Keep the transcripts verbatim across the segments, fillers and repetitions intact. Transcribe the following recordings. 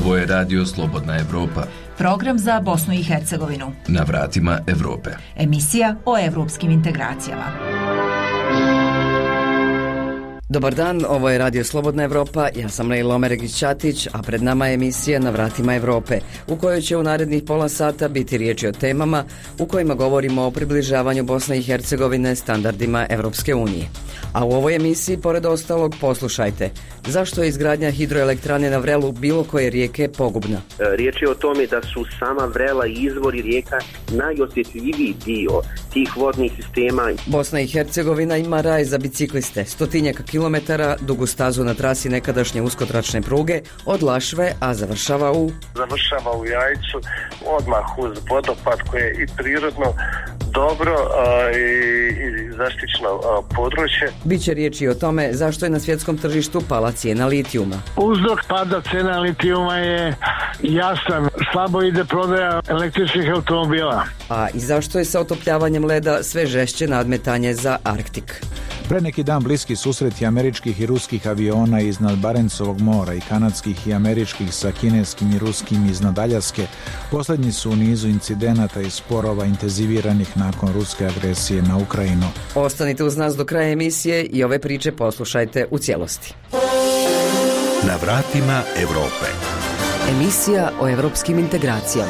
Ovo je Radio Slobodna Evropa. Program za Bosnu i Hercegovinu. Na vratima Evrope. Emisija o evropskim integracijama. Dobar dan, ovo je Radio Slobodna Evropa, ja sam Lejla Omeregić-Ćatić, a pred nama je emisija Na vratima Evrope, u kojoj će u narednih pola sata biti riječi o temama u kojima govorimo o približavanju Bosne i Hercegovine standardima Evropske unije. A u ovoj emisiji, pored ostalog, poslušajte, zašto je izgradnja hidroelektrane na vrelu bilo koje rijeke pogubna? Riječ je o tome da su sama vrela i izvori rijeka najosjetljiviji dio tih vodnih sistema. Bosna i Hercegovina ima raj za bicikliste, stotinjaka kilometara, dugu stazu na trasi nekadašnje uskotračne pruge od Lašve, a završava u... Završava u Jajcu, odmah uz vodopad koje je i prirodno dobro a, i, i zaštićeno a, područje. Biće riječi o tome zašto je na svjetskom tržištu pala cijena litijuma. Uzrok pada cena litijuma je jasan, slabo ide prodaja električnih automobila. A i zašto je sa otopljavanjem leda sve žešće nadmetanje za Arktik? Pre neki dan bliski susreti američkih i ruskih aviona iznad Barencovog mora i kanadskih i američkih sa kineskim i ruskim iznad Aljaske posljednji su u nizu incidenata i sporova intenziviranih nakon ruske agresije na Ukrajinu. Ostanite uz nas do kraja emisije i ove priče poslušajte u cijelosti. Na vratima Evrope. Emisija o evropskim integracijama.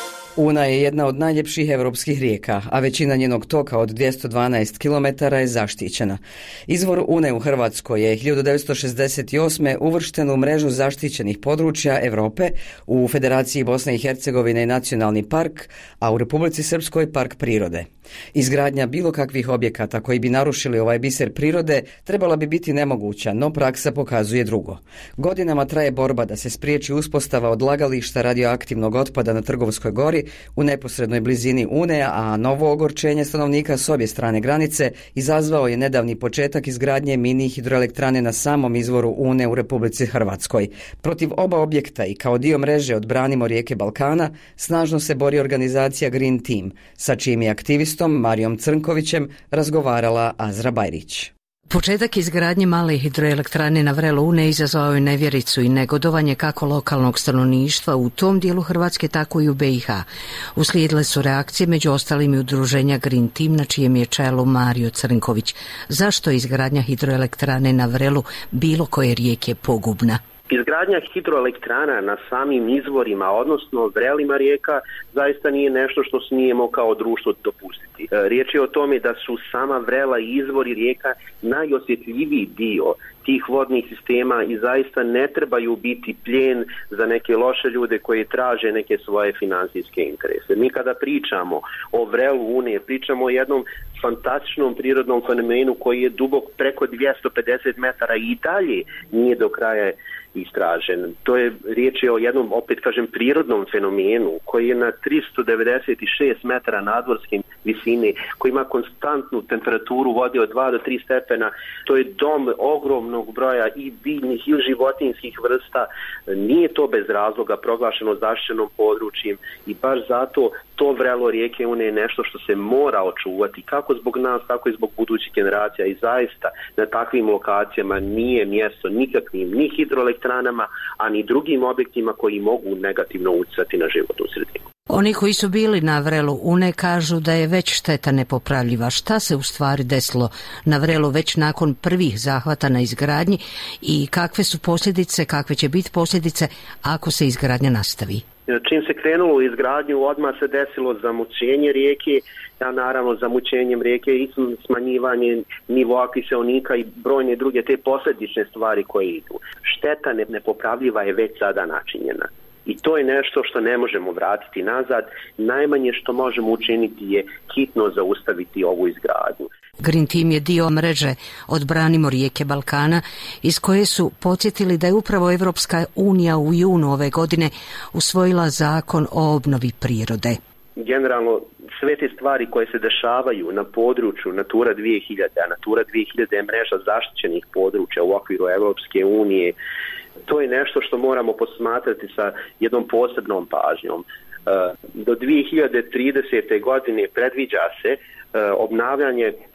Una je jedna od najljepših evropskih rijeka, a većina njenog toka od dvjesto dvanaest kilometara je zaštićena. Izvor Une u Hrvatskoj je hiljadu devetsto šezdeset osme. uvršten u mrežu zaštićenih područja Europe, u Federaciji Bosne i Hercegovine i Nacionalni park, a u Republici Srpskoj park prirode. Izgradnja bilo kakvih objekata koji bi narušili ovaj biser prirode trebala bi biti nemoguća, no praksa pokazuje drugo. Godinama traje borba da se spriječi uspostava odlagališta radioaktivnog otpada na Trgovskoj gori u neposrednoj blizini Une, a novo ogorčenje stanovnika s obje strane granice izazvao je nedavni početak izgradnje mini hidroelektrane na samom izvoru Une u Republici Hrvatskoj. Protiv oba objekta i kao dio mreže Odbranimo rijeke Balkana snažno se bori organizacija Green Team, sa čijim je aktivistom Marijom Crnkovićem razgovarala Azra Bajrić. Početak izgradnje male hidroelektrane na vrelu Une izazvao je nevjericu i negodovanje kako lokalnog stanovništva u tom dijelu Hrvatske, tako i u be i ha. Uslijedile su reakcije među ostalim i udruženja Green Team, na čijem je čelu Mario Crnković. Zašto je izgradnja hidroelektrane na vrelu bilo koje rijeke pogubna? Izgradnja hidroelektrana na samim izvorima, odnosno vrelima rijeka, zaista nije nešto što smijemo kao društvo dopustiti. Riječ je o tome da su sama vrela i izvori rijeka najosjetljiviji dio tih vodnih sistema i zaista ne trebaju biti plijen za neke loše ljude koji traže neke svoje financijske interese. Mi kada pričamo o vrelu Une, pričamo o jednom fantastičnom prirodnom fenomenu koji je dubok preko dvjesto pedeset metara i dalje nije do kraja istražen. To je riječ je o jednom, opet kažem, prirodnom fenomenu koji je na tristo devedeset šest metara nadmorske visine, koji ima konstantnu temperaturu vode od dva do tri stepena. To je dom ogromnog broja i biljnih i životinjskih vrsta. Nije to bez razloga proglašeno zaštićenom područjem i baš zato to vrelo rijeke Une je nešto što se mora očuvati kako zbog nas, tako i zbog budućih generacija i zaista na takvim lokacijama nije mjesto nikakvim ni hidroelektranama, a ni drugim objektima koji mogu negativno utjecati na životnu sredinu. Oni koji su bili na vrelu Une kažu da je već šteta nepopravljiva. Šta se u stvari desilo na vrelu već nakon prvih zahvata na izgradnji i kakve su posljedice, kakve će biti posljedice ako se izgradnja nastavi? Čim se krenulo u izgradnju, odmah se desilo zamućenje rijeke, a naravno zamućenjem rijeke i smanjivanje nivoa kiseonika i brojne druge te posljedične stvari koje idu. Šteta nepopravljiva je već sada načinjena. I to je nešto što ne možemo vratiti nazad. Najmanje što možemo učiniti je hitno zaustaviti ovu izgradnju. Green Team je dio mreže Odbranimo rijeke Balkana, iz koje su podsjetili da je upravo Evropska unija u junu ove godine usvojila zakon o obnovi prirode. Generalno, sve te stvari koje se dešavaju na području Natura dvije hiljade, a Natura dvije hiljade je mreža zaštićenih područja u okviru Evropske unije, to je nešto što moramo posmatrati sa jednom posebnom pažnjom. Do dvije hiljade tridesete. godine predviđa se obnavljanje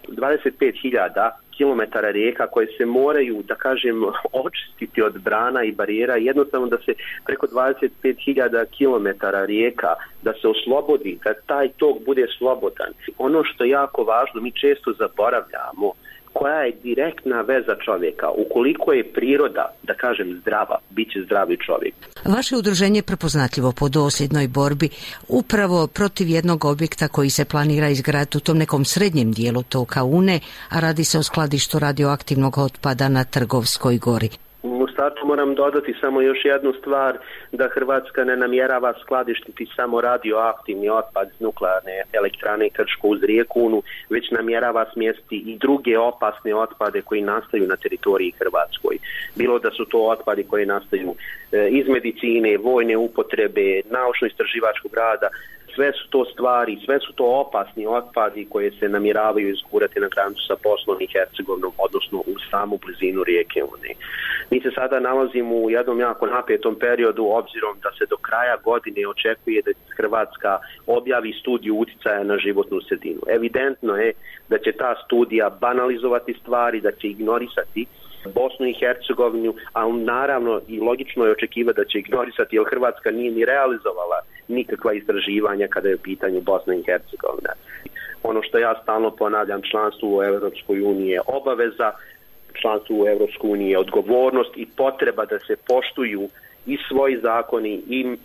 dvadeset pet hiljada kilometara rijeka koje se moraju, da kažem, očistiti od brana i barijera, jednostavno da se preko dvadeset pet hiljada kilometara rijeka da se oslobodi, da taj tok bude slobodan. Ono što je jako važno, mi često zaboravljamo koja je direktna veza čovjeka. Ukoliko je priroda, da kažem, zdrava, bit će zdravi čovjek. Vaše udruženje je prepoznatljivo po dosljednoj borbi upravo protiv jednog objekta koji se planira izgraditi u tom nekom srednjem dijelu toka Une, a radi se o skladištu radioaktivnog otpada na Trgovskoj gori. U startu moram dodati samo još jednu stvar, da Hrvatska ne namjerava skladištiti samo radioaktivni otpad iz nuklearne elektrane Krško uz rijeku Unu, već namjerava smjestiti i druge opasne otpade koji nastaju na teritoriji Hrvatskoj. Bilo da su to otpadi koji nastaju iz medicine, vojne upotrebe, naučno-istraživačkog rada, sve su to stvari, sve su to opasni otpadi koje se namjeravaju izgurati na granicu sa Bosnom i Hercegovinom, odnosno u samu blizinu rijeke Une. Mi se sada nalazimo u jednom jako napetom periodu, obzirom da se do kraja godine očekuje da Hrvatska objavi studiju uticaja na životnu sredinu. Evidentno je da će ta studija banalizovati stvari, da će ignorisati Bosnu i Hercegovinu, a naravno i logično je očekivati da će ignorisati, jer Hrvatska nije ni realizovala nikakva istraživanja kada je u pitanju Bosna i Hercegovina. Ono što ja stalno ponavljam, članstvo u Europskoj uniji je obaveza, članstvo u Europskoj uniji je odgovornost i potreba da se poštuju i svoji zakoni i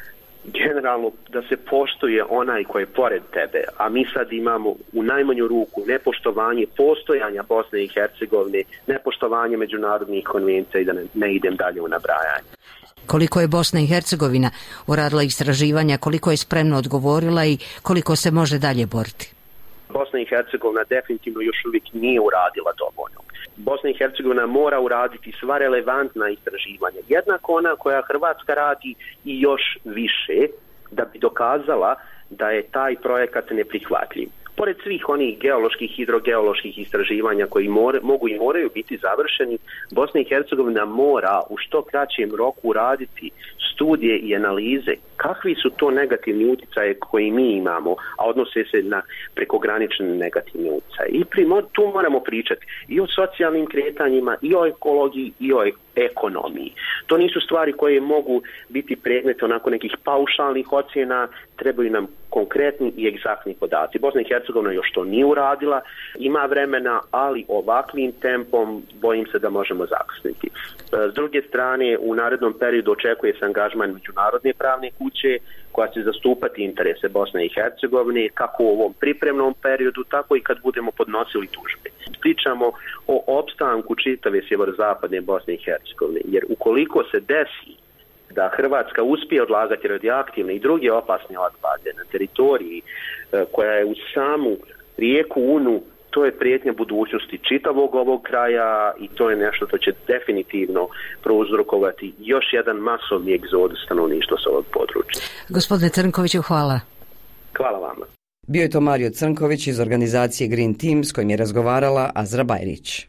generalno da se poštuje onaj koji je pored tebe, a mi sad imamo u najmanju ruku nepoštovanje postojanja Bosne i Hercegovine, nepoštovanje međunarodnih konvencija i da ne, ne idem dalje u nabrajanje. Koliko je Bosna i Hercegovina uradila istraživanja, koliko je spremno odgovorila i koliko se može dalje boriti? Bosna i Hercegovina definitivno još uvijek nije uradila dovoljno. Bosna i Hercegovina mora uraditi sva relevantna istraživanja, jednako ona koja Hrvatska radi i još više, da bi dokazala da je taj projekat neprihvatljiv. Pored svih onih geoloških, hidrogeoloških istraživanja koji more, mogu i moraju biti završeni, Bosna i Hercegovina mora u što kraćem roku raditi studije i analize kakvi su to negativni utjecaje koji mi imamo, a odnose se na prekogranične negativne utjecaje. I primo, tu moramo pričati i o socijalnim kretanjima, i o ekologiji, i o ekonomiji. To nisu stvari koje mogu biti predmet onako nekih paušalnih ocjena, trebaju nam konkretni i egzaktni podaci. Bosna i Hercegovina još to nije uradila, ima vremena, ali ovakvim tempom bojim se da možemo zakasniti. S druge strane, u narednom periodu očekuje se angažman međunarodne pravne kuće koja će zastupati interese Bosne i Hercegovine kako u ovom pripremnom periodu, tako i kad budemo podnosili tužbe. Pričamo o opstanku čitave sjeverozapadne Bosne i Hercegovine, jer ukoliko se desi da Hrvatska uspije odlagati radioaktivne i druge opasne otpade na teritoriji koja je u samu rijeku Unu, to je prijetnja budućnosti čitavog ovog kraja i to je nešto što će definitivno prouzrokovati još jedan masovni egzodus stanovništva s ovog područja. Gospodine Crnkoviću, hvala. Hvala vama. Bio je to Mario Crnković iz organizacije Green Team s kojim je razgovarala Azra Bajrić.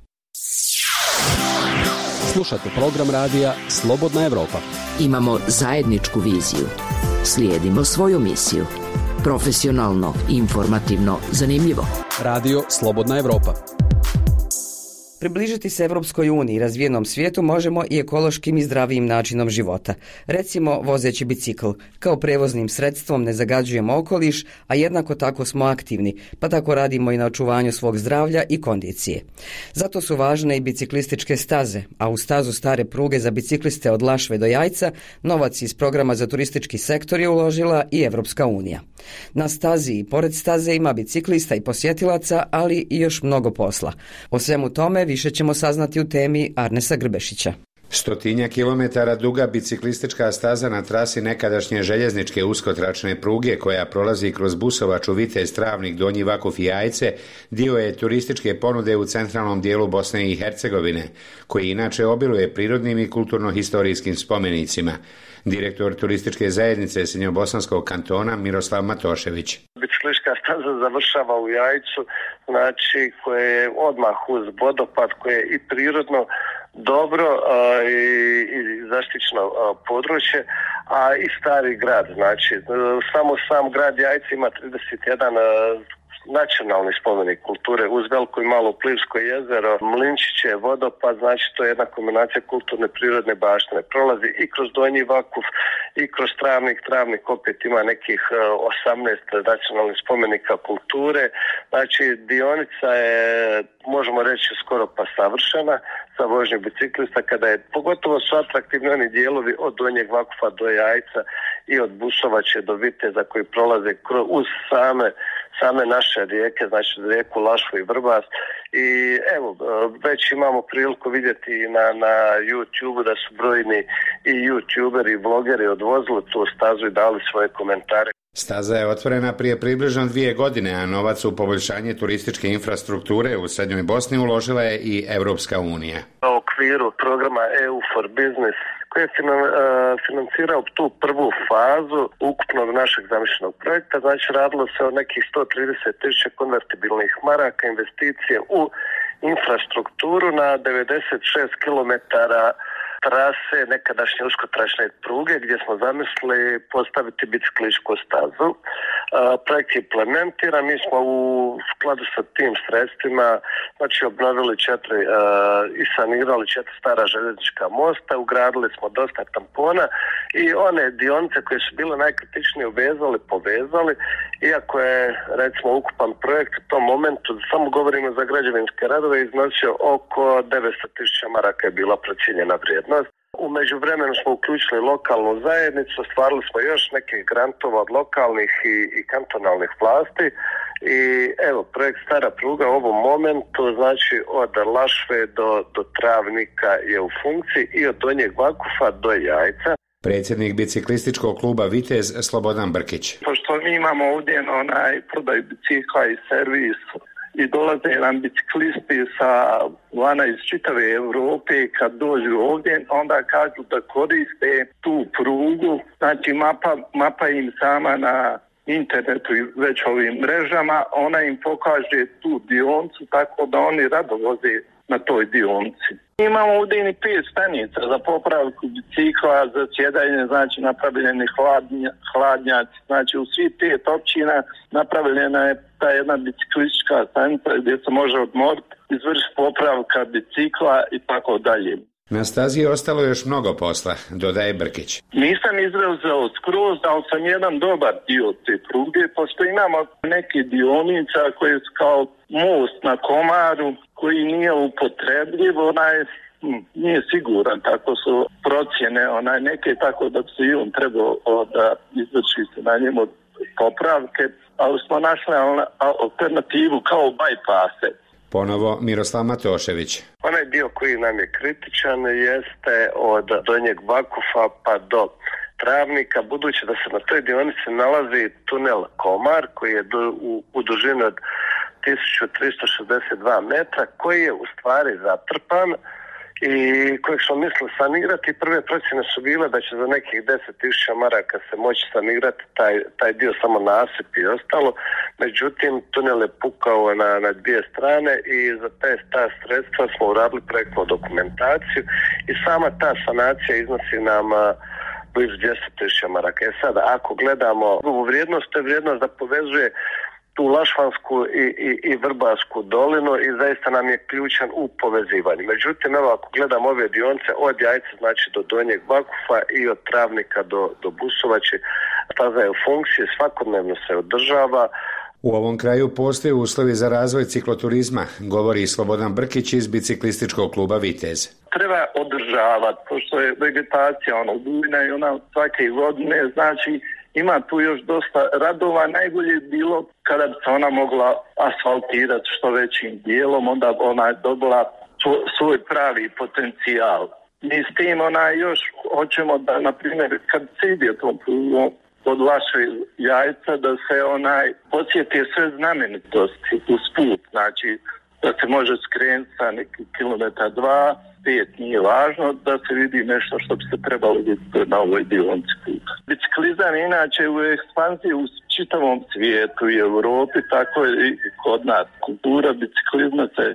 Slušate program radija Slobodna Evropa. Imamo zajedničku viziju. Slijedimo svoju misiju. Profesionalno, informativno, zanimljivo. Radio Slobodna Evropa. Približiti se Evropskoj uniji i razvijenom svijetu možemo i ekološkim i zdravijim načinom života. Recimo vozeći bicikl. Kao prevoznim sredstvom ne zagađujemo okoliš, a jednako tako smo aktivni, pa tako radimo i na očuvanju svog zdravlja i kondicije. Zato su važne i biciklističke staze, a u stazu stare pruge za bicikliste od Lašve do Jajca novac iz programa za turistički sektor je uložila i Evropska unija. Na stazi i pored staze ima biciklista i posjetilaca, ali i još mnogo posla. O svemu tome više ćemo saznati u temi Arnesa Grbešića. Stotinja kilometara duga biciklistička staza na trasi nekadašnje željezničke uskotračne pruge koja prolazi kroz Busovaču, Vitez, Travnik, Donji Vakuf i Jajce dio je turističke ponude u centralnom dijelu Bosne i Hercegovine, koji inače obiluje prirodnim i kulturno-historijskim spomenicima. Direktor turističke zajednice Srednjobosanskog kantona Miroslav Matošević. Biciklistička staza završava u Jajcu, znači koje je odmah uz vodopad, koje je i prirodno dobro a, i, i zaštićeno a, područje, a i stari grad. Znači, samo sam grad Jajci ima trideset jedan a, nacionalni spomenik kulture uz Veliko i Malo Plivsko jezero, Mlinčiće, vodopad, znači to je jedna kombinacija kulturne prirodne baštine. Prolazi i kroz Donji Vakuf i kroz Travnik. Travnik opet ima nekih osamnaest nacionalnih spomenika kulture. Znači dionica je, možemo reći, skoro pa savršena sa vožnjom biciklista, kada je, pogotovo su atraktivni oni dijelovi od Donjeg Vakufa do Jajca i od Busovače do Viteza koji prolaze uz same, same naše rijeke, znači rijeku Lašvu i Vrbas. I evo, već imamo priliku vidjeti na, na YouTube da su brojni i YouTuberi i blogeri odvozili tu stazu i dali svoje komentare. Staza je otvorena prije približno dvije godine, a novac u poboljšanje turističke infrastrukture u Srednjoj Bosni uložila je i Europska unija. U okviru programa E U for Business koji je financirao tu prvu fazu ukupnog našeg zamišljenog projekta, znači radilo se o nekih sto trideset tisuća konvertibilnih maraka investicije u infrastrukturu na devedeset šest kilometara trase nekadašnje uskotračne pruge gdje smo zamislili postaviti biciklističku stazu. Projekt je implementiran, mi smo u skladu sa tim sredstvima znači obnovili četiri i sanirali četiri stara željeznička mosta, ugradili smo dosta tampona i one dionice koje su bile najkritičnije uvezali, povezali, iako je recimo ukupan projekt u tom momentu, samo govorimo za građevinske radove, iznosio oko devetsto tisuća maraka je bila procijenjena vrijednost. U međuvremenu smo uključili lokalnu zajednicu, ostvarili smo još nekih grantova od lokalnih i, i kantonalnih vlasti i evo, projekt Stara pruga u ovom momentu, znači od Lašve do, do Travnika je u funkciji i od Donjeg Vakufa do Jajca. Predsjednik biciklističkog kluba Vitez Slobodan Brkić. Pošto mi imamo ovdje onaj prodaj bicikla i servis i dolaze nam biciklisti sa vana iz čitave Europe, kad dođu ovdje, onda kažu da koriste tu prugu, znači mapa, mapa im sama na internetu i već ovim mrežama, ona im pokaže tu dionicu, tako da oni rado voze na toj dionici. Imamo ovdje i pet stanica za popravku bicikla, za sjedanje, znači napravljeni hladnja, hladnjaci, znači u svih pet općina napravljena je ta jedna biciklistička stanica gdje se može odmoriti, izvršiti popravka bicikla i tako dalje. Na stazi je ostalo još mnogo posla, dodaje Brkić. Nisam izrazao skroz, ali sam jedan dobar dio te pruge, pošto imamo neke dionica koje su kao most na Komaru, koji nije upotrebljiv, onaj hm, nije siguran, tako su procjene onaj neke, tako da se i on trebao da izvrši se na njemu popravke, ali smo našli alternativu kao bajpase. Ponovo Miroslav Matošević. Onaj dio koji nam je kritičan jeste od Donjeg Vakufa pa do Travnika, budući da se na toj dionici nalazi tunel Komar koji je do, u, u dužini od tisuću tristo šezdeset dva metra, koji je u stvari zatrpan i kojeg smo mislili sanirati. Prve procjene su bile da će za nekih deset tisuća maraka se moći sanirati taj, taj dio, samo nasip i ostalo. Međutim, tunel je pukao na, na dvije strane i za te ta sredstva smo uradili projektnu dokumentaciju i sama ta sanacija iznosi nam blizu dvjesto tisuća maraka. E sada, ako gledamo u vrijednost, to je vrijednost da povezuje tu Lašvansku i, i, i Vrbasku dolinu i zaista nam je ključan u povezivanju. Međutim, evo ako gledamo ove dionice od Jajca, znači do Donjeg Vakufa i od Travnika do, do Busovače, staza je u funkciji, svakodnevno se održava. U ovom kraju postoje uslovi za razvoj cikloturizma, govori Slobodan Brkić iz biciklističkog kluba Vitez. Treba održavati, pošto je vegetacija ono bujna i ona svake godine, znači ima tu još dosta radova, najbolje je bilo kada bi se ona mogla asfaltirati što većim dijelom, onda ona dobila svoj pravi potencijal. Mi s tim ona još hoćemo da, na primjer, kad se ide tom prugom od Lašve Jajca, da se onaj posjeti sve znamenitosti uz put, znači da se može skrenuti sa neki kilometar dva, pet, nije važno, da se vidi nešto što bi se trebalo vidjeti na ovoj dionici puta. Biciklizam je inače u ekspanziji u čitavom svijetu i Europi, tako je i kod nas. Kultura biciklizma se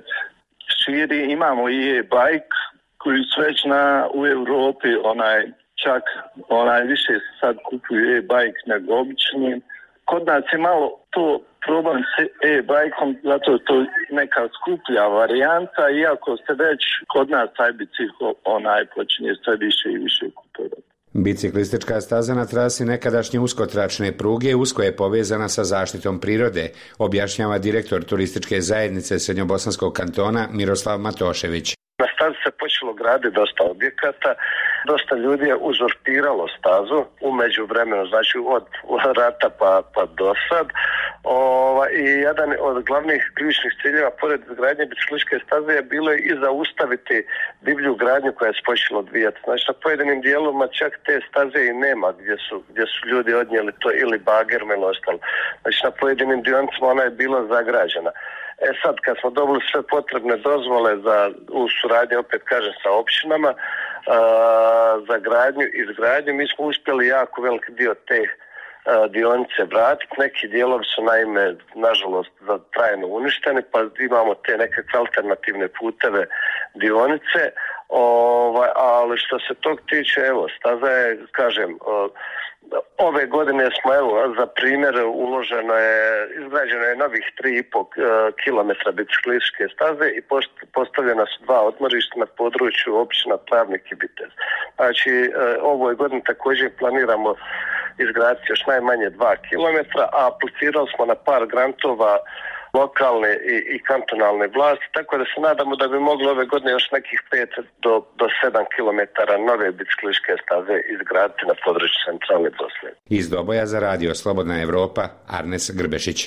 širi, imamo i e-bike koji su već na, u Europi, onaj, čak onaj više sad kupuju e-bike nego obični. Kod nas je malo to problem s e-bajkom, zato je to neka skuplja varijanta, iako se već kod nas taj bicikl onaj počinje sve više i više kupovati. Biciklistička staza na trasi nekadašnje uskotračne pruge usko je povezana sa zaštitom prirode, objašnjava direktor turističke zajednice Srednjobosanskog kantona Miroslav Matošević. Na stazi se počelo graditi dosta objekata, dosta ljudi je uzurpiralo stazu u međuvremenu, znači od rata pa, pa do sad. Ova, I jedan od glavnih ključnih ciljeva pored izgradnje biciklističke staze je bilo i zaustaviti divlju gradnju koja je se počela odvijati. Znači na pojedinim dijelovima čak te staze i nema gdje su, gdje su ljudi odnijeli to ili bagerme ili ostalo. Znači na pojedinim dionicama ona je bila zagrađena. E sad, kad smo dobili sve potrebne dozvole za, u suradnji, opet kažem, sa općinama, a, za gradnju i izgradnju, mi smo uspjeli jako veliki dio te a, dionice vratiti. Neki dijelovi su naime, nažalost, za trajno uništeni, pa imamo te nekakve alternativne puteve dionice. Ovaj, ali što se tog tiče, evo, staza je, kažem, o, ove godine smo, evo, za primjer, uloženo je, izgrađeno je novih tri i pol kilometra biciklističke staze i postavljena su dva odmorišta na području općina Travnik i Vitez. Znači, ovoj godini također planiramo izgraditi još najmanje dva kilometra, a aplicirali smo na par grantova lokalne i, i kantonalne vlasti, tako da se nadamo da bi mogli ove godine još nekih pet do, do sedam kilometara nove biciklističke staze izgraditi na području centralne Bosne. Iz Doboja za radio Slobodna Evropa, Arnes Grbešić.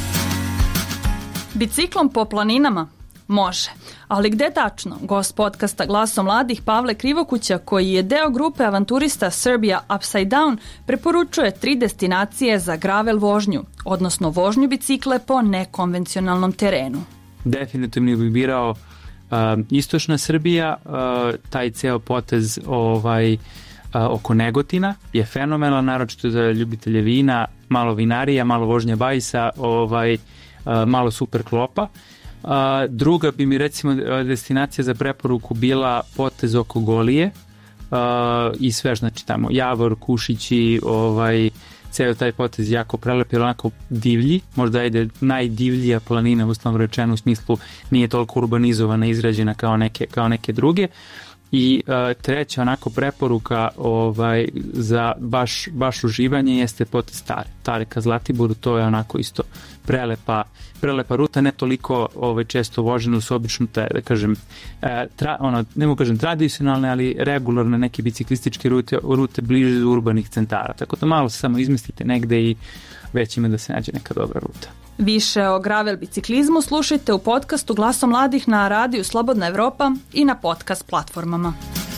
Biciklom po planinama? Može. Ali gde tačno? Gost podcasta Glasom mladih Pavle Krivokuća, koji je deo grupe avanturista Serbia Upside Down, preporučuje tri destinacije za gravel vožnju, odnosno vožnju bicikle po nekonvencionalnom terenu. Definitivno bih birao uh, istočna Srbija, uh, taj ceo potez ovaj, uh, oko Negotina je fenomenal, naročito za ljubitelje vina, malo vinarija, malo vožnje bajsa, ovaj, uh, malo super klopa. Uh, druga bi mi recimo destinacija za preporuku bila potez oko Golije uh, i sve, znači tamo Javor, Kušići, ovaj, ceo taj potez jako prelep, jer onako divlji, možda ide najdivljija planina, uslovno rečeno, u smislu nije toliko urbanizovana, izgrađena kao neke, kao neke druge. I uh, treća onako preporuka ovaj, za baš, baš uživanje jeste potez Tare, Tare ka Zlatiboru, to je onako isto prelepa, prelepa ruta, ne toliko ovaj, često vožena, su obično te, da kažem, e, tra, ono, ne mogu kažem tradicionalne, ali regularne neke biciklističke rute, rute bliže urbanih centara, tako da malo se samo izmestite negde i već ima da se nađe neka dobra ruta. Više o gravel biciklizmu slušajte u podcastu Glasom mladih na radiju Slobodna Evropa i na podcast platformama.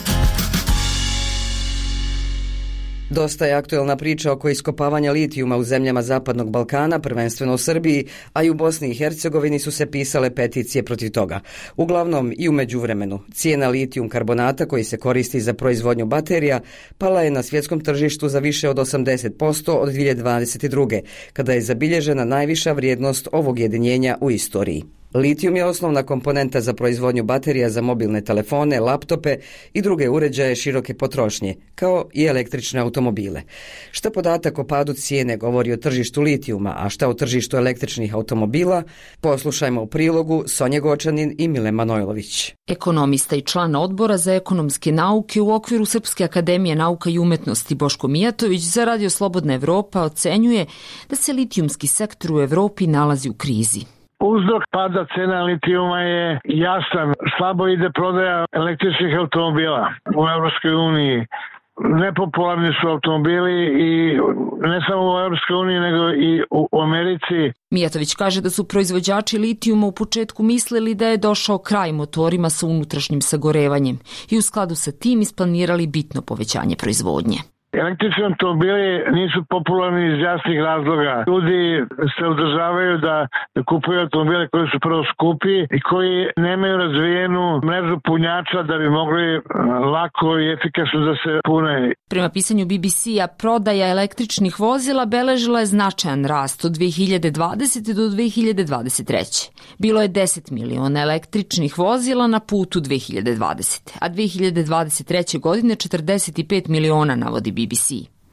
Dosta je aktuelna priča oko iskopavanja litijuma u zemljama Zapadnog Balkana, prvenstveno u Srbiji, a i u Bosni i Hercegovini su se pisale peticije protiv toga. Uglavnom i u međuvremenu. Cijena litijum karbonata koji se koristi za proizvodnju baterija pala je na svjetskom tržištu za više od osamdeset posto od dvije hiljade dvadeset druge. kada je zabilježena najviša vrijednost ovog jedinjenja u istoriji. Litijum je osnovna komponenta za proizvodnju baterija za mobilne telefone, laptope i druge uređaje široke potrošnje, kao i električne automobile. Šta podatak o padu cijene govori o tržištu litijuma, a šta o tržištu električnih automobila, poslušajmo u prilogu Sonje Gočanin i Mile Manojlović. Ekonomista i član odbora za ekonomske nauke u okviru Srpske akademije nauka i umetnosti Boško Mijatović za radio Slobodna Evropa ocenjuje da se litijumski sektor u Evropi nalazi u krizi. Uzrok pada cena litijuma je jasan. Slabo ide prodaja električnih automobila u Evropskoj uniji. Nepopularni su automobili i ne samo u Evropskoj uniji nego i u Americi. Mijatović kaže da su proizvođači litijuma u početku mislili da je došao kraj motorima sa unutrašnjim sagorevanjem i u skladu sa tim isplanirali bitno povećanje proizvodnje. Električni automobili nisu popularni iz jasnih razloga. Ljudi se udržavaju da, da kupuju automobile koji su prvo skupi i koji nemaju razvijenu mrežu punjača da bi mogli lako i efikasno da se pune. Prema pisanju B B C-a, prodaja električnih vozila beležila je značajan rast od dve hiljade dvadesete do dve hiljade dvadeset treće. Bilo je deset miliona električnih vozila na putu dve hiljade dvadesete. a dve hiljade dvadeset treće. godine četrdeset pet miliona, navodi B B C.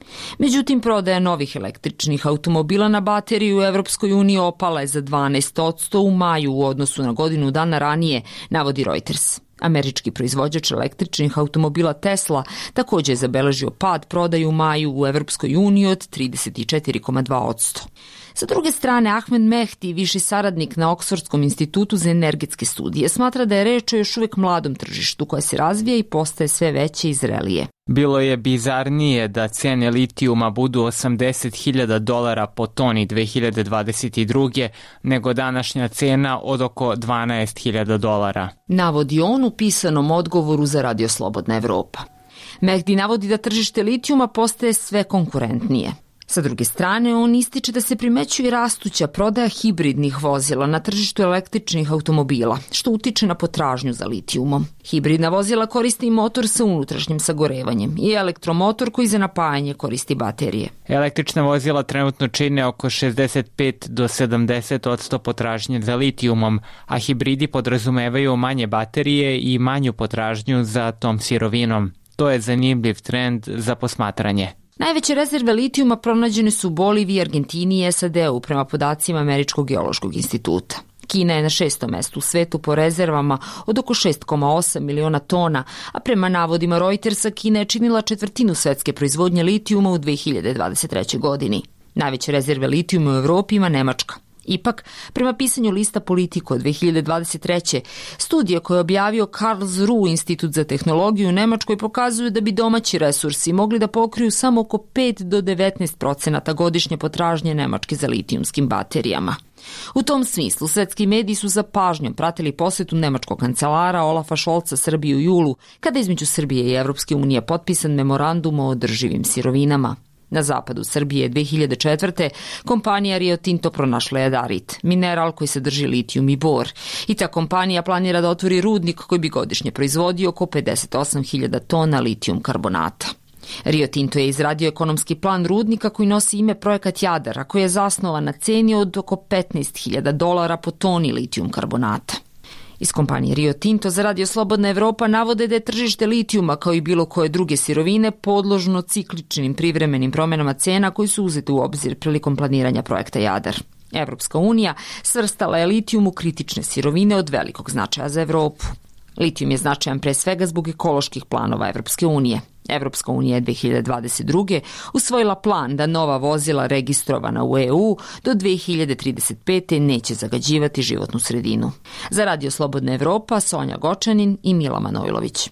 Međutim, prodaja novih električnih automobila na bateriju u Evropskoj uniji opala je za dvanaest posto u maju u odnosu na godinu dana ranije, navodi Reuters. Američki proizvođač električnih automobila Tesla također je zabeležio pad prodaje u maju u Evropskoj uniji od trideset četiri zarez dva posto. Sa druge strane, Ahmed Mehdi, viši saradnik na Oksfordskom institutu za energetske studije, smatra da je reč o još uvijek mladom tržištu koje se razvija i postaje sve veće i zrelije. Bilo je bizarnije da cene litijuma budu osamdeset hiljada dolara po toni dve hiljade dvadeset druge nego današnja cena od oko dvanaest hiljada dolara. Navodi on u pisanom odgovoru za Radio Slobodna Evropa. Mehdi navodi da tržište litijuma postaje sve konkurentnije. Sa druge strane, on ističe da se primećuje rastuća prodaja hibridnih vozila na tržištu električnih automobila, što utiče na potražnju za litijumom. Hibridna vozila koriste i motor sa unutrašnjim sagorevanjem i elektromotor koji za napajanje koristi baterije. Električna vozila trenutno čine oko šezdeset pet do sedamdeset posto potražnje za litijumom, a hibridi podrazumevaju manje baterije i manju potražnju za tom sirovinom. To je zanimljiv trend za posmatranje. Najveće rezerve litijuma pronađene su u Boliviji, Argentini i S A D-u prema podacima Američkog geološkog instituta. Kina je na šestom mestu u svetu po rezervama od oko šest zarez osam miliona tona, a prema navodima Reutersa Kina je činila četvrtinu svetske proizvodnje litijuma u dve hiljade dvadeset trećoj godini. Najveće rezerve litijuma u Evropi ima Nemačka. Ipak, prema pisanju lista Politico od dve hiljade dvadeset treće. studije koje je objavio Karlsruhe institut za tehnologiju u Nemačkoj pokazuju da bi domaći resursi mogli da pokriju samo oko pet do devetnaest procenata godišnje potražnje Nemačke za litijumskim baterijama. U tom smislu, svetski mediji su za pažnjom pratili posjetu nemačkog kancelara Olafa Scholza Srbiji u julu, kada između Srbije i Evropske unije potpisan memorandum o održivim sirovinama. Na zapadu Srbije dve hiljade četvrte. kompanija Rio Tinto pronašla jadarit, mineral koji sadrži litijum i bor. I ta kompanija planira da otvori rudnik koji bi godišnje proizvodio oko pedeset osam hiljada tona litijum karbonata. Rio Tinto je izradio ekonomski plan rudnika koji nosi ime Projekat Jadar, a koji je zasnovan na ceni od oko petnaest hiljada dolara po toni litijum karbonata. Iz kompanije Rio Tinto za Radio Slobodna Evropa navode da je tržište litijuma kao i bilo koje druge sirovine podložno cikličnim privremenim promjenama cena koji su uzeti u obzir prilikom planiranja projekta Jadar. Evropska unija svrstala je litijum u kritične sirovine od velikog značaja za Evropu. Litijum je značajan pre svega zbog ekoloških planova Evropske unije. Evropska unija je dve hiljade dvadeset druge. usvojila plan da nova vozila registrovana u E U do dve hiljade trideset pete. neće zagađivati životnu sredinu. Za Radio Slobodna Evropa, Sonja Gočanin i Mila Manojlović.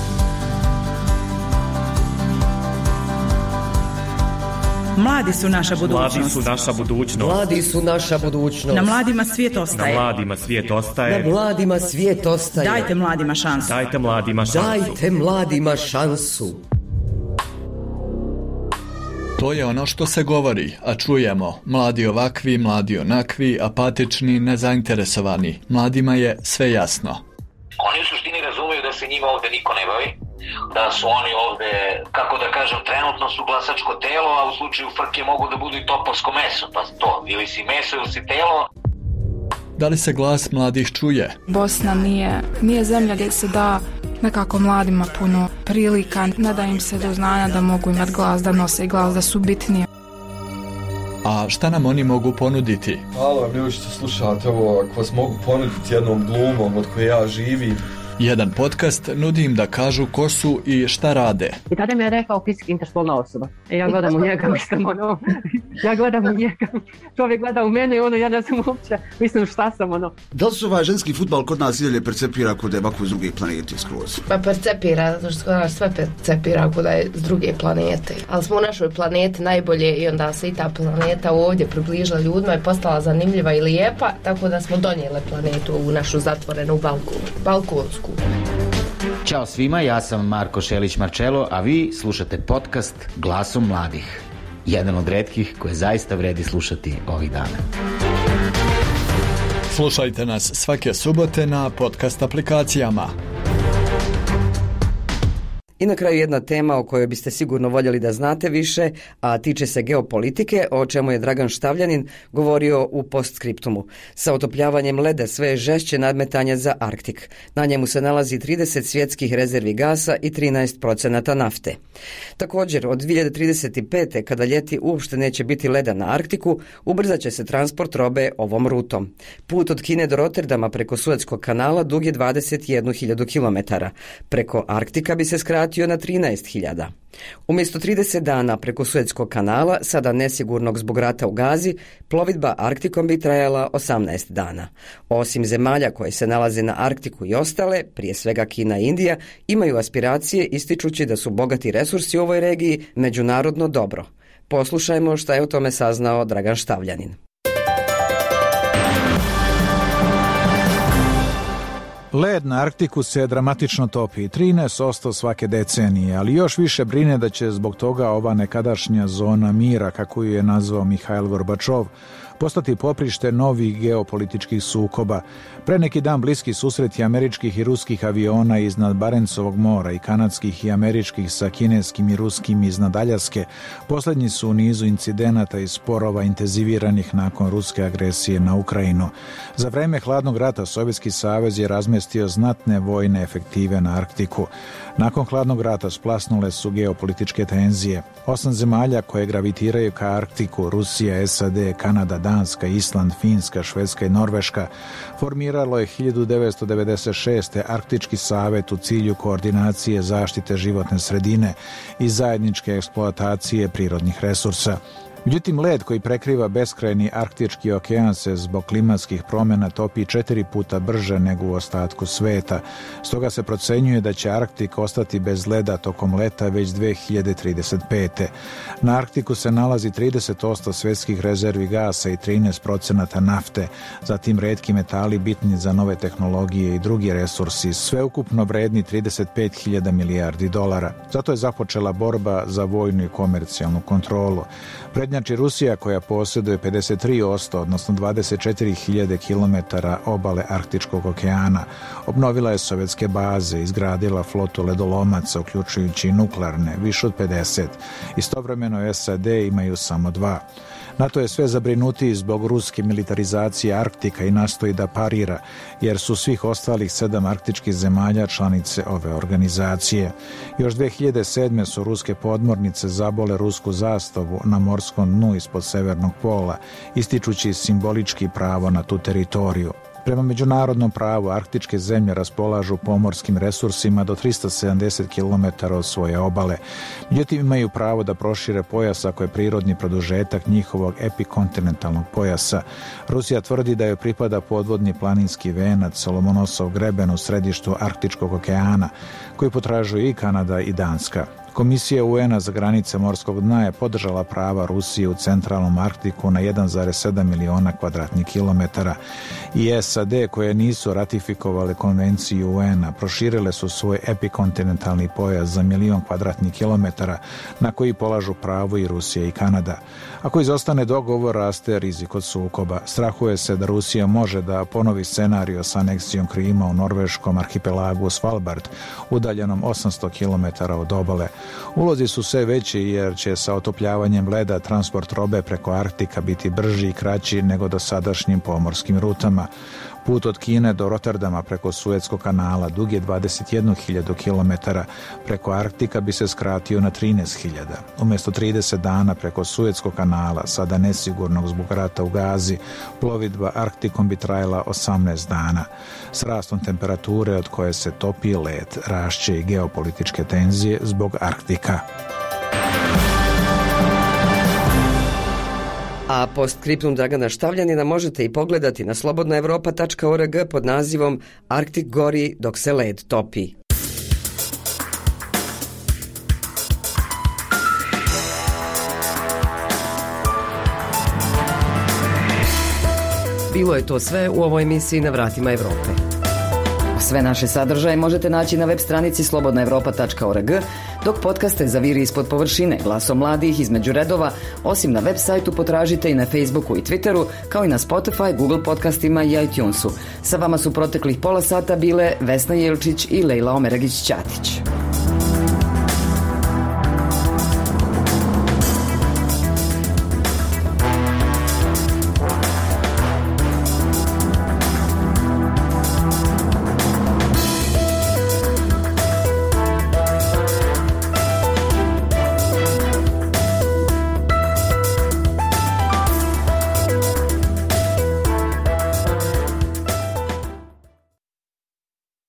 Mladi su naša budućnost. Mladi su naša budućnost. Mladi su naša budućnost. Na mladima svijet ostaje. Na mladima svijet ostaje. Na mladima svijet ostaje. Dajte mladima šansu. Dajte mladima šansu. Dajte mladima šansu. To je ono što se govori, a čujemo. Mladi ovakvi, mladi onakvi, apatični, nezainteresovani. Mladima je sve jasno. Oni u suštini razumeju da se njima ovde niko ne bavi, da su oni ovde, kako da kažem, trenutno su glasačko telo, a u slučaju frke mogu da budu i topovsko meso, pa to, ili si meso ili si telo. Da li se glas mladih čuje? Bosna nije, nije zemlja gdje se da nekako mladima puno prilika, ne da im se do znanja da mogu imati glas, da nose glas, da su bitnije. A šta nam oni mogu ponuditi? Hvala vam ljudi što slušate ovo, ako vas mogu ponuditi jednom glumom od koje ja živim. Jedan podcast nudi im da kažu ko su i šta rade. I tada mi je rekao fizički interspolna osoba. E, ja gledam u njega, mislim, ono, ja gledam u njega, čovjek gleda u mene i ono, ja ne znam uopće, mislim šta sam, ono. Da li se ovaj ženski futbal kod nas idalje percepira kod je ovako iz druge planete skroz? Pa percepira, zato što kod nas sve percepira kod je iz druge planete. Ali smo u našoj planeti najbolje i onda se i ta planeta ovdje približila ljudima i postala zanimljiva i lijepa, tako da smo donijeli planetu u našu zatvorenu balkonu, balkonsku. Ćao svima, ja sam Marko Šelić-Marčelo, a vi slušate podcast Glasom mladih. Jedan od retkih koje zaista vredi slušati ovih dana. Slušajte nas svake subote na podcast aplikacijama. I na kraju jedna tema o kojoj biste sigurno voljeli da znate više, a tiče se geopolitike, o čemu je Dragan Štavljanin govorio u postskriptumu. Sa otopljavanjem leda sve je žešće nadmetanje za Arktik. Na njemu se nalazi trideset svjetskih rezervi gasa i trinaest procenata nafte. Također, od dvije hiljade trideset pete. kada ljeti uopšte neće biti leda na Arktiku, ubrzat će se transport robe ovom rutom. Put od Kine do Rotterdama preko Suetskog kanala dug je dvadeset jednu hiljadu kilometara. Preko Arktika bi se skratio na trinaest hiljada. Umjesto trideset dana preko Suetskog kanala, sada nesigurnog zbog rata u Gazi, plovidba Arktikom bi trajala osamnaest dana. Osim zemalja koje se nalaze na Arktiku i ostale, prije svega Kina i Indija, imaju aspiracije ističući da su bogati resursi u ovoj regiji međunarodno dobro. Poslušajmo šta je o tome saznao Dragan Štavljanin. Led na Arktiku se dramatično topi, trinaest posto svake decenije, ali još više brine da će zbog toga ova nekadašnja zona mira, kako ju je nazvao Mihajl Gorbačov, postati poprište novih geopolitičkih sukoba. Pre neki dan bliski susreti američkih i ruskih aviona iznad Barencovog mora i kanadskih i američkih sa kineskim i ruskim iznad Aljaske posljednji su u nizu incidenata i sporova intenziviranih nakon ruske agresije na Ukrajinu. Za vreme hladnog rata Sovjetski savez je razmestio znatne vojne efektive na Arktiku. Nakon hladnog rata splasnule su geopolitičke tenzije. Osam zemalja koje gravitiraju ka Arktiku, Rusija, S A D, Kanada, Danska, Island, Finska, Švedska i Norveška, formiralo je hiljadu devetsto devedeset šeste. Arktički savet u cilju koordinacije zaštite životne sredine i zajedničke eksploatacije prirodnih resursa. Međutim, led koji prekriva beskrajni Arktički okean se zbog klimatskih promjena topi četiri puta brže nego u ostatku sveta. Stoga se procenjuje da će Arktik ostati bez leda tokom leta već dvije hiljade trideset pete. Na Arktiku se nalazi trideset posto svjetskih rezervi gasa i trinaest procenata nafte, zatim retki metali bitni za nove tehnologije i drugi resursi, sveukupno vredni trideset pet hiljada milijardi dolara. Zato je započela borba za vojnu i komercijalnu kontrolu. Prednjači Rusija koja posjeduje pedeset tri posto, odnosno dvadeset četiri hiljade kilometara obale Arktičkog okeana. Obnovila je sovjetske baze, izgradila flotu ledolomaca, uključujući nuklearne, više od pedeset. Istovremeno S A D imaju samo dva. NATO je sve zabrinutiji zbog ruske militarizacije Arktika i nastoji da parira, jer su svih ostalih sedam arktičkih zemalja članice ove organizacije. Još dvije hiljade sedme. su ruske podmornice zabole rusku zastavu na morskom dnu ispod severnog pola, ističući simbolički pravo na tu teritoriju. Prema međunarodnom pravu, arktičke zemlje raspolažu pomorskim resursima do tristo sedamdeset kilometara od svoje obale. Međutim, imaju pravo da prošire pojas ako je prirodni produžetak njihovog epikontinentalnog pojasa. Rusija tvrdi da joj pripada podvodni planinski venac Solomonosov greben u središtu Arktičkog okeana, koji potražuje i Kanada i Danska. Komisija U N-a za granice morskog dna je podržala prava Rusije u centralnom Arktiku na jedan zarez sedam miliona kvadratnih kilometara i S A D koje nisu ratifikovale konvenciju U N-a proširile su svoj epikontinentalni pojas za milion kvadratnih kilometara na koji polažu pravo i Rusija i Kanada. Ako izostane dogovor, raste rizik od sukoba. Strahuje se da Rusija može da ponovi scenario sa aneksijom Krima u norveškom arhipelagu Svalbard, udaljenom osamsto kilometara od obale. Ulozi su sve veći jer će sa otopljavanjem leda transport robe preko Arktika biti brži i kraći nego do sadašnjim pomorskim rutama. Put od Kine do Rotterdama preko Suetskog kanala dug je dvadeset jednu hiljadu kilometara, preko Arktika bi se skratio na trinaest hiljada. Umjesto trideset dana preko Suetskog kanala, sada nesigurnog zbog rata u Gazi, plovidba Arktikom bi trajala osamnaest dana. S rastom temperature od koje se topi led, rašće i geopolitičke tenzije zbog Arktika. A postskriptum Dragana Štavljanina možete i pogledati na slobodna evropa tačka org pod nazivom Arktik gori dok se led topi. Bilo je to sve u ovoj emisiji Na vratima Evrope. Sve naše sadržaje možete naći na web stranici slobodna evropa tačka org, dok podcaste Zaviri ispod površine, Glasom mladih između redova, osim na web sajtu potražite i na Facebooku i Twitteru, kao i na Spotify, Google podcastima i iTunesu. Sa vama su proteklih pola sata bile Vesna Jelčić i Lejla Omeragić-Ćatić.